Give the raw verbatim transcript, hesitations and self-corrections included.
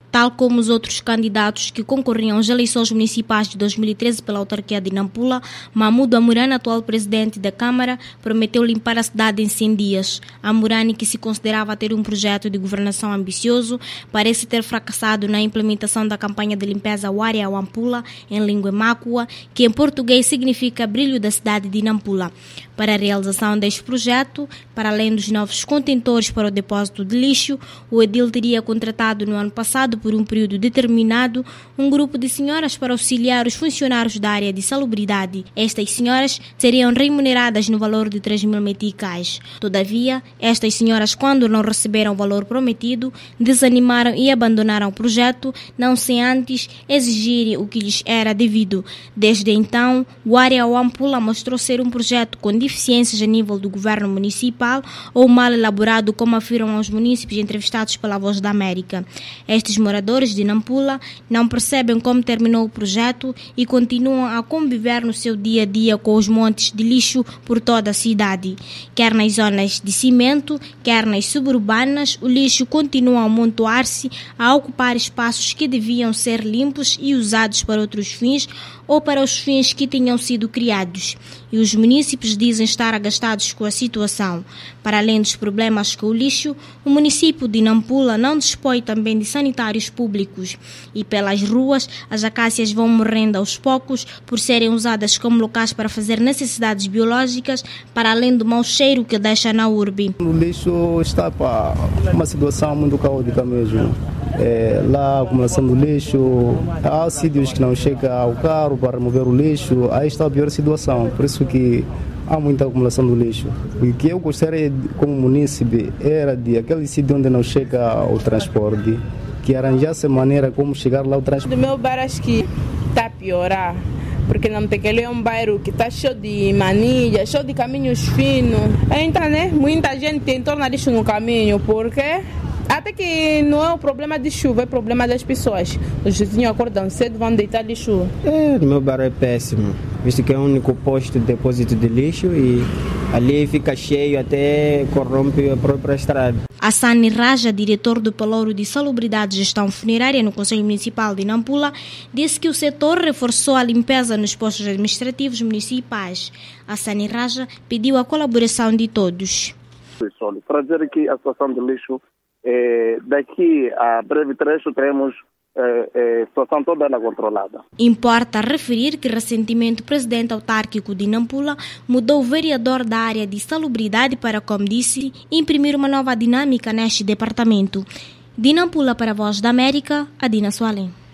Tal como os outros candidatos que concorriam às eleições municipais de dois mil e treze pela autarquia de Nampula, Mahmoud Amurani, atual presidente da Câmara, prometeu limpar a cidade em cem dias. Amurani, que se considerava ter um projeto de governação ambicioso, parece ter fracassado na implementação da campanha de limpeza Waria Wampula, em língua mácua, que em português significa brilho da cidade de Nampula. Para a realização deste projeto, para além dos novos contentores para o depósito de lixo, o edil teria contratado no ano passado, por um período determinado, um grupo de senhoras para auxiliar os funcionários da área de salubridade. Estas senhoras seriam remuneradas no valor de três mil meticais. Todavia, estas senhoras, quando não receberam o valor prometido, desanimaram e abandonaram o projeto, não sem antes exigirem o que lhes era devido. Desde então, o Waria Wampula mostrou ser um projeto com deficiências a nível do governo municipal ou mal elaborado, como afirmam os munícipes entrevistados pela Voz da América. Estes moradores de Nampula não percebem como terminou o projeto e continuam a conviver no seu dia a dia com os montes de lixo por toda a cidade. Quer nas zonas de cimento, quer nas suburbanas, o lixo continua a amontoar-se, a ocupar espaços que deviam ser limpos e usados para outros fins ou para os fins que tinham sido criados. E os munícipes dizem estar agastados com a situação. Para além dos problemas com o lixo, o município de Nampula não dispõe também de sanitários públicos. E pelas ruas, as acácias vão morrendo aos poucos por serem usadas como locais para fazer necessidades biológicas, para além do mau cheiro que deixa na urbe. O lixo está para uma situação muito caótica mesmo. É, lá a acumulação do lixo, há sítios que não chega ao carro para remover o lixo, aí está a pior situação, por isso que há muita acumulação do lixo. O que eu gostaria como munícipe era de aquele sítio onde não chega o transporte, que arranjasse maneira como chegar lá o transporte. Do meu bairro acho que está a piorar, porque não tem que é um bairro que está cheio de manilhas, cheio de caminhos finos. Então, né, muita gente entorna lixo no caminho, porque até que não é o problema de chuva, é o problema das pessoas. Os vizinhos acordam cedo, vão deitar lixo. É, o meu bairro é péssimo, visto que é o único posto de depósito de lixo e ali fica cheio até corrompe a própria estrada. Hassani Raja, diretor do Pelouro de Salubridade e Gestão Funerária no Conselho Municipal de Nampula, disse que o setor reforçou a limpeza nos postos administrativos municipais. Hassani Raja pediu a colaboração de todos. Para dizer que a situação do lixo, É, daqui a breve trecho teremos é, é, a situação toda ela controlada. Importa referir que recentemente o presidente autárquico de Nampula mudou o vereador da área de salubridade para, como disse, imprimir uma nova dinâmica neste departamento. De Nampula para a Voz da América, Adina Soalem.